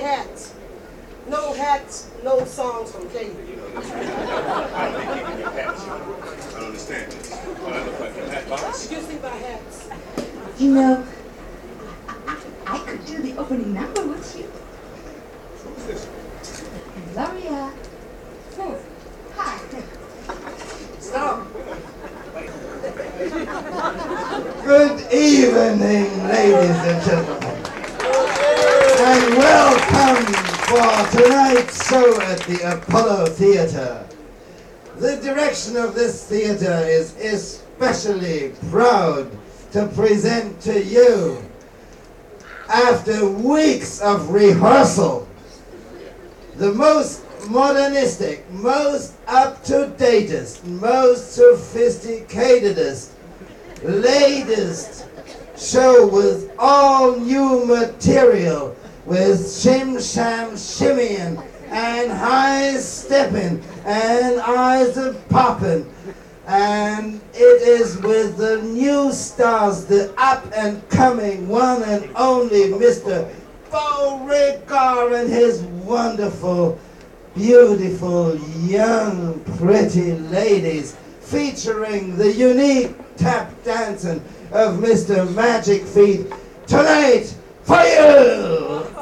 hats. No hats, no songs from Katie. I don't think you can get hats. I don't understand this. I look like a hat box. Excuse me, my hats. You know, I could do the opening number with you. Who's this? Gloria. Oh, hi. Stop. Good evening, ladies and gentlemen, and welcome for tonight's show at the Apollo Theater. The direction of this theater is especially proud to present to you, after weeks of rehearsal, the most modernistic, most up-to-datest, most sophisticatedest, latest show with all new material, with shim-sham shimmying and high stepping and eyes a-popping. And it is with the new stars, the up-and-coming one and only Mr. Beauregard and his wonderful, beautiful, young, pretty ladies, featuring the unique tap dancing of Mr. Magic Feet, tonight for you!